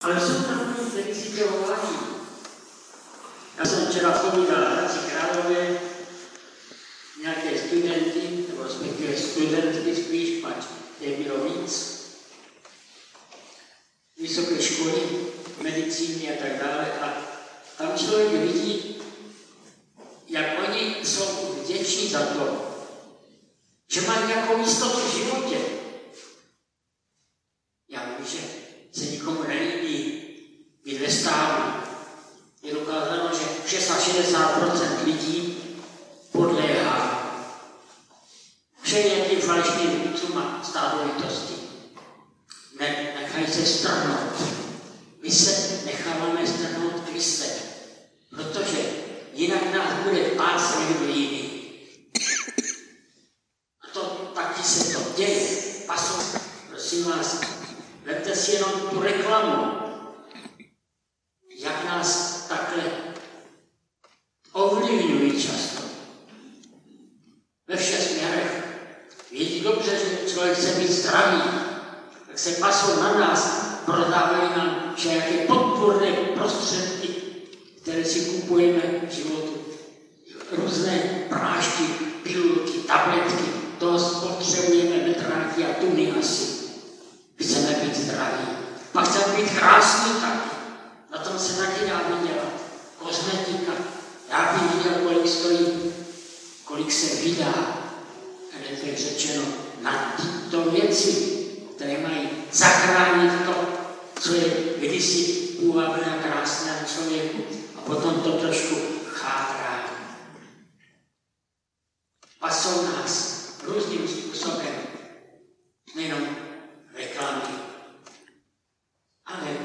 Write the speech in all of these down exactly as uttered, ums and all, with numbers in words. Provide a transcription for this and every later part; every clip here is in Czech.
Ale jsou tam lidi, kteří si těho váží. Já jsem včera povídal v Hradci Králové nějaké studenty, nebo respektive studentky spíš, pač je bylo víc, vysoké školy, medicíny a tak dále. A tam člověk vidí, jak oni jsou vděční za to, že mají nějakou jistotu v životě. Já vím, že se nikomu nelíbí být ve stávu. Je dokázáno, že šedesát až šedesát procent lidí podléhá všelijakým falešným vůdcům a stádovitosti. Ne, nechají se strhnout. My se necháváme strhnout Kristem, protože jinak nás bude pás někdo jiný. A to taky se to děje. Pasou, prosím vás, vemte si jenom tu reklamu, jak nás takhle ovlivňují často. Ve všech směrech. Vědí dobře, že člověk chce být zdravý, tak se pasou na nás, prodávají nám všelijaké podpůrné prostředky, které si kupujeme v životu. Různé prášky, pilulky, tabletky, to spotřebujeme metráky a tuny asi. Chceme být zdraví. Pak chceme být krásný taky. Na tom se taky dá vydělat. Kosmetika. Já bych viděl, kolik stojí, kolik se vydá, ale je řečeno, na tyto věci, které mají zachránit to, co je kdysi půvabné a krásné na člověku, a potom to trošku chátrá. Pasou nás různým způsobem, nejenom reklamy, ale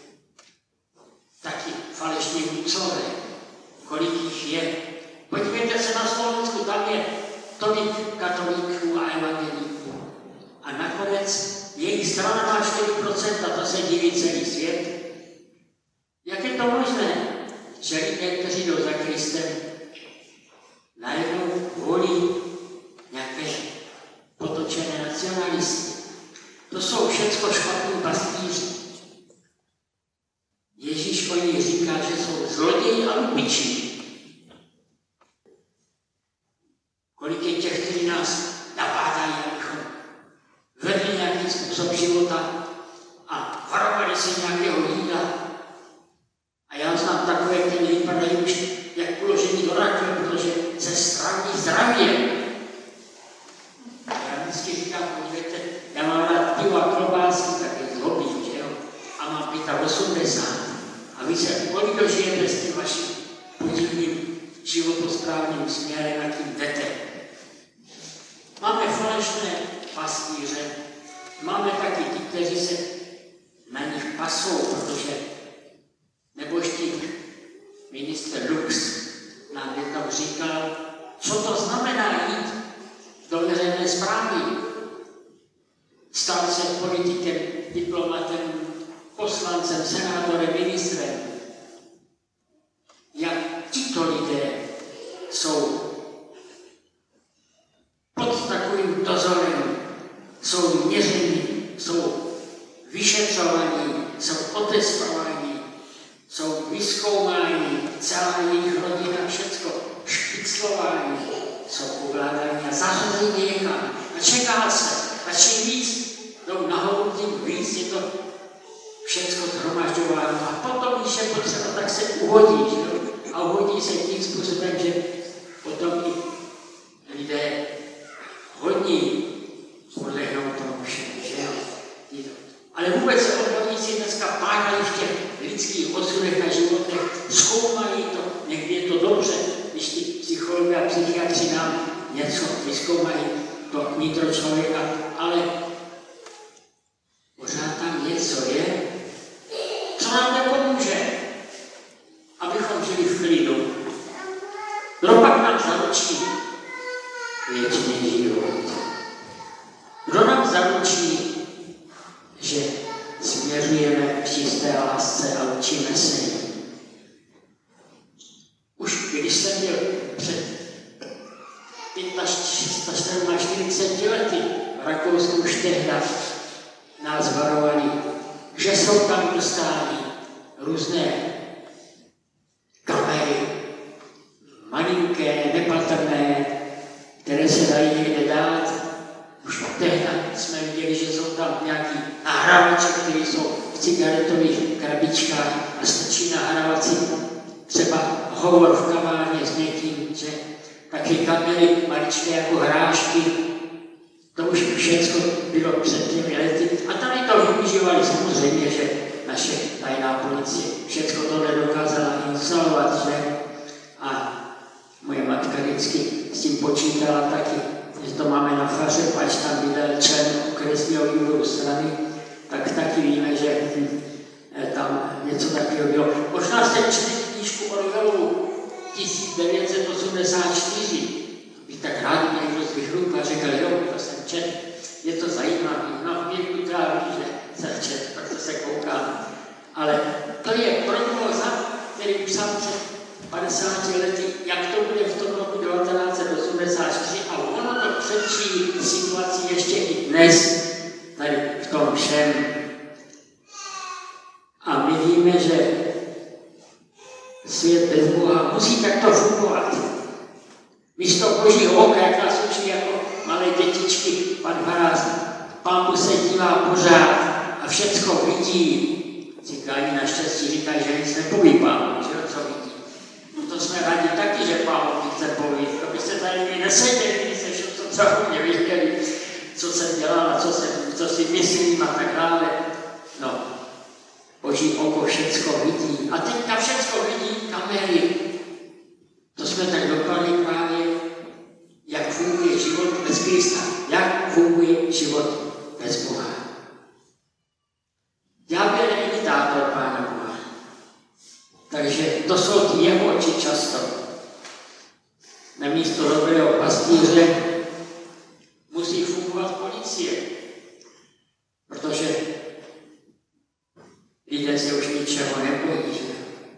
taky falešní vůdcové, kolik jich je. Podívejte se na Slovensku, tam je tolik katolíků a evangelíků. A nakonec jejich strana má čtyři procenta, to se diví celý svět. Jak je to možné, že lidé, kteří jdou za Kristem, najednou volí nějaké potočené nacionalisty? To jsou všecko špatní pastýři. Ježíš o nich říká, že jsou zloději a lupiči. Kolik je těch, kteří nás nabádají, abychom vedli nějaký způsob života a varovali se nějakého jídla. A já znám takové, které vypadají už jak položení do rakve, protože se straví zdravě. Já vždycky říkám, podívejte, já mám rád pivo a klobásky, tak je zlobím, že jo? A mám osmdesát pět. A vy se kolik dožijete s tím vaším podivným životosprávným směrem, jakým jdete. Máme falešné pastýře, máme taky ty, kteří se na nich pasou, protože nebožtík ministr Lux nám jednou říkal, co to znamená jít do veřejné správy. Stal se politikem, diplomatem, poslancem, senátorem, ministrem. Jak tito lidé jsou pod takovým dozorem, jsou měření, jsou vyšetřovaní, jsou otestováni, jsou vyzkoumáni, celá jejich rodina, všecko špiclování, jsou uvládáni a zařazení někam. A čeká se, a čím víc jdou nahoru, tím víc je to všecko shromažďováno. A potom, když je potřeba, tak se uhodí, že jo? A uhodí se tím způsobem, že potom i lidé hodní podlehnou tomu všemu, že jo? Ale vůbec se odborníci dneska pádají v těch lidských osudech a životech, zkoumají to, někdy je to dobře, když ti psychologové a psychiatři nám něco vyzkoumají, to nitro člověka, ale pořád tam něco je, co nám nepomůže, abychom žili v klidu. Kdo pak nám zaručí věčný život? Kdo nám zaručí, že směřujeme v čisté lásce a učíme se jí? Už když jsem byl před čtyřiceti lety v Rakousku, už tehda nás varovali že jsou tam dostány různé kamery, malinké, nepatrné, které se dají někde dát. Už tehdy jsme viděli, že jsou tam nějaký nahrávače, které jsou v cigaretových krabičkách a stačí nahrávat si třeba hovor v kavárně s někým, že taky kamery maličké jako hrášky. To už všechno bylo před těmi lety. A tady to využívali samozřejmě, že naše tajná policie všechno to nedokázala instalovat, že? A moje matka vždycky s tím počítala taky, že to máme na faře, pač tam vydal člen okresního výboru strany, tak taky víme, že tam něco takového bylo. Možná jste četli knížku Orwellovu tisíc devět set osmdesát čtyři. Bych tak rád někdo zvychrupl a řekl, jo, to jsem četl, je to zajímavé. No, mě tráví, že jsem četl, proto se koukám. Ale to je prognoza, který psal před padesáti lety, jak to bude v tom roku devatenáct set osmdesát čtyři a ono to předčí situaci ještě i dnes, tady v tom všem. A my víme, že svět bez Boha musí takto fungovat. Místo Božího oka, jak nás učí jako malé dětičky, pan farář, Pán Bůh se dívá pořád a všecko vidí. Cikáni naštěstí říkají, že nic nepoví Pán Bůh, že co vidí. No to jsme rádi taky, že Pán Bůh chce povědět. To byste tady mě neseděli, když se všechno co mě viděli, co jsem dělal, co, jsem, co si myslím a tak dále. No, Boží oko všecko vidí. A teďka všecko vidí kamery. To jsme tak dopadli právě, jak funguje život bez Krista. Jak funguje život bez Boha. Ďábel je imitátor Pána Boha. Takže to jsou ty jeho oči často. Na místo dobrého pastýře musí fungovat policie. Protože lidé se už ničeho nebojí. Že?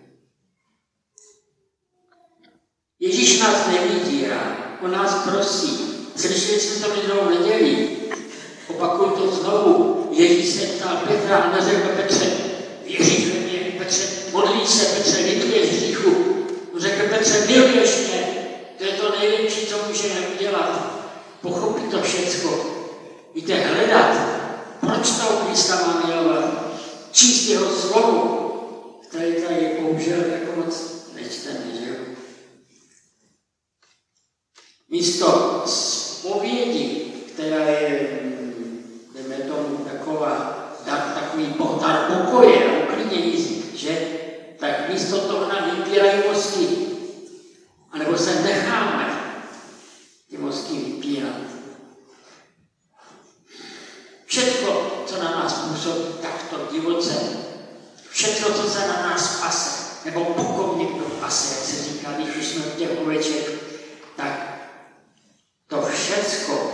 Ježíš nás nevydírá, on nás prosí. Slyšeli jsme to minulou neděli. Opakuju to znovu. Ježíš se ptal Petra a neřekl Petře, věříš ve mě, Petře, modlíš se, Petře, lituješ hříchu. On řekl Petře, miluješ mě. To je to nejlepší, co můžeme udělat. Pochopit to všecko. Víte, hledat, proč toho Krista má milovat. Číst jeho slovo, které tady bohužel jako moc nečteme, že jo? Místo zpovědi, která je, jdeme tomu, taková, tak, takový dar pokoje a uklidnění, že? Tak místo toho nám vypírají mozky. A nebo se necháme ty mozky vypírat. Všechno, co na nás působí takto divoce, všechno, co se na nás pase, nebo pokud někdo pase, jak se říká, když už jsme v těch oveček, tak to všecko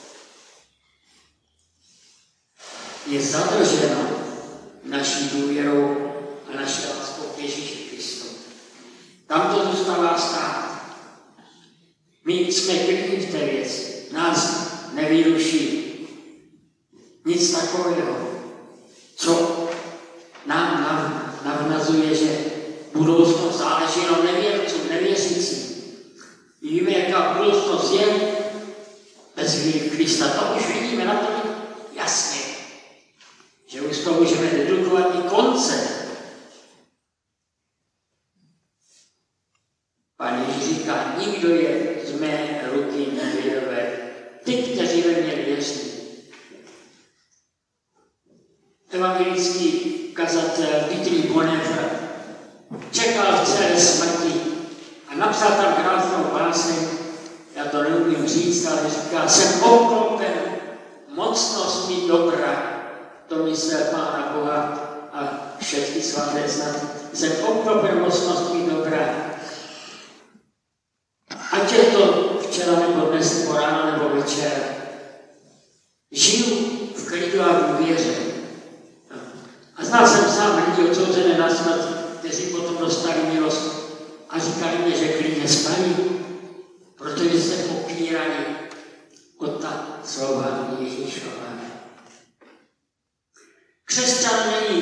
je zadrženo naší důvěrou a naší láskou k Ježíši Kristu. Tam to zůstává stát. My jsme klidní v té věci. Nás nevyruší nic takového, co nám navnazuje, že budoucnost záleží jenom nevěrcům, nevěřícím. Víme, jaká budoucnost je bez víry Krista. To už vidíme na to jasně, že už to můžeme dedukovat i konce. Pán Ježíš říká, nikdo je z mé ruky nevyrve. Ty, kteří ve mě věří. Evangelický kazatel Dietrich Bonhoeffer čekal v celé smrti a napsal tam krásnou báseň, já to neumím říct, ale říká, jsem obklopen mocnostmi dobra, to myslel Pána Boha a všechny svaté snad, jsem obklopen mocnostmi dobra. Ať je to včera nebo dnes, nebo ráno nebo večer, žiju v klidu a v důvěře. A znal jsem sám lidi odsouzené na smrt, kteří potom dostali milost a říkali mi, že klidně spaní, protože se popírali od ta slova Ježíšova. Křesťan není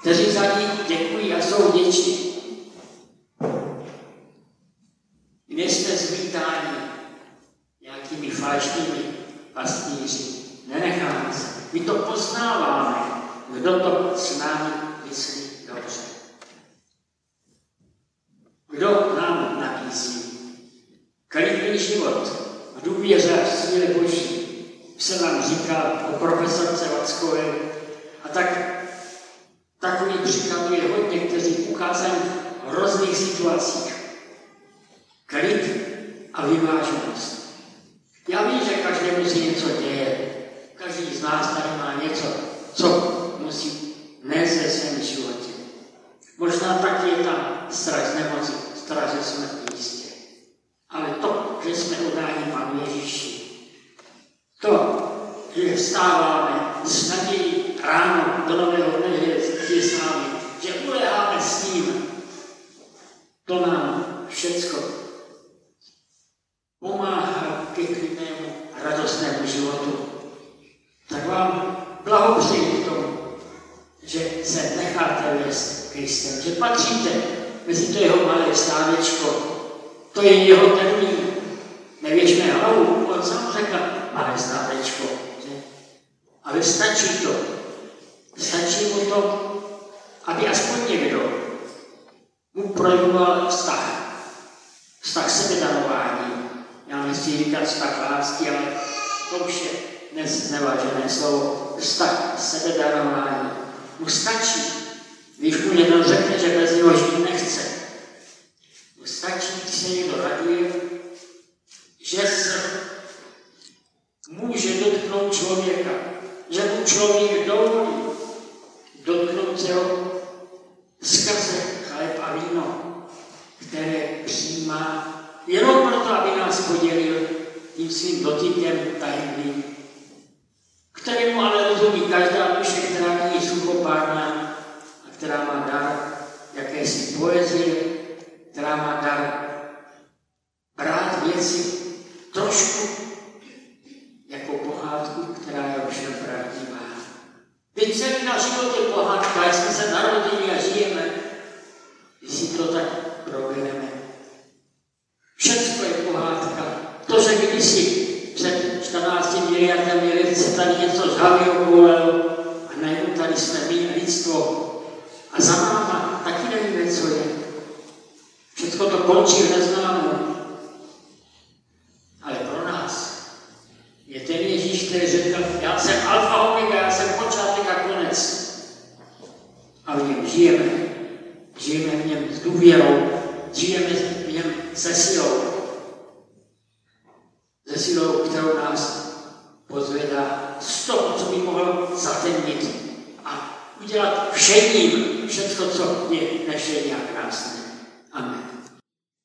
kteří za ní děkují a jsou vděční. Nejsme zvítáni nějakými falešnými pastýři. Nenecháme se. My to poznáváme, kdo to s námi myslí dobře. Kdo nám nabízí klidný život v důvěře a v síle Boží, se nám říká o profesorce Vackové, a tak takový příkladů je hodně, kteří ukázají v hrozných situacích klid a vyváženost. Já vím, že každému si něco děje. Každý z nás tady má něco, co musí nést ve svém životě. Možná taky je tam strach z nemoci, strach ze smrti jistě. Ale to, že jsme oddáni Panu Ježíši, to, že vstáváme s nadějí ráno do nového dne, že je s námi, že uléháme s ním, to nám všecko pomáhá ke klidnému a radostnému životu. Tak vám blahopřeji k tomu, že se necháte vést Kristem, že patříte mezi to jeho malé stádečko. To je jeho termín. Nevěšme hlavu, on sám řekl, malé stádečko. Že? Ale stačí to. Stačí mu to, aby aspoň někdo mu projevoval vztah. Vztah sebedarování. Já nechci říkat vztah lásky, ale to už je dnes nevážené slovo. Vztah sebedarování. Mu stačí, když mu někdo řekne, že bez něho žít nechce. Mu stačí, když se někdo raduje, že se může dotknout člověka, že mu člověk dovolí dotknout se ho skrze chléb a víno, které přijímá jenom proto, aby nás podělil tím svým dotykem tajemným, kterému ale rozumí každá duše, která není suchopárná a která má dar jakési poezie, která má dar brát věci trošku jako pohádku, která je ovšem pravdivá. Teď celý náš život je pohádka, jak jsme se narodili a žijeme, když si to tak probereme. Všecko je pohádka. To, že kdysi před čtrnácti miliardami let se tady něco žhavě okolelo a najednou tady jsme my lidstvo a za náma taky nevíme, co je. Všechno to končí v neznámém. Ale pro nás je ten Ježíš, který řekl, já jsem alfa omega, já jsem počátek a konec. A v něm žijeme. Žijeme v něm s důvěrou, žijeme v něm se silou. Se silou, kterou nás pozvedá z toho, co by mohl zatemnit a udělat všedním všechno, co je nešední a krásné.